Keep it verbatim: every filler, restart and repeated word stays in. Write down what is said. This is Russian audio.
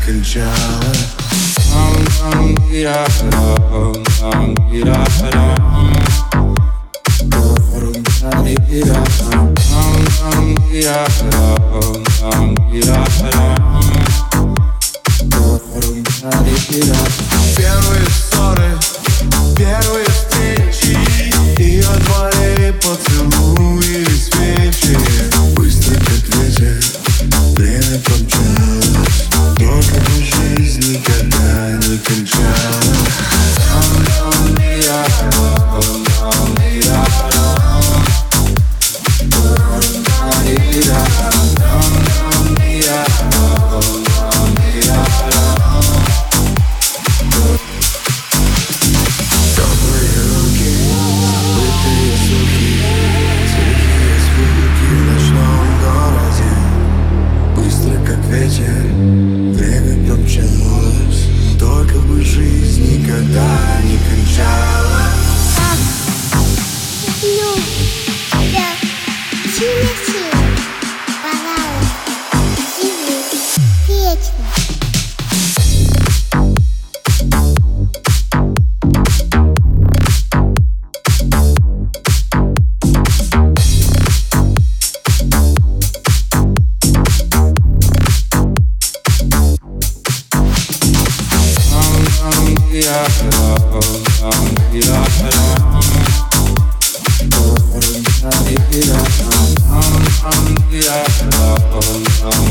кончалось. Первые ссоры, первые встречи, ее твои поцелуи и свечи. Быстро как ветер, время помчалось. Только бы жизнь никогда не кончалась. Время промчалось, только бы жизнь никогда не кончалась. Люблю тебя сильно-сильно, пожалуйста, живи вечно. Yeah.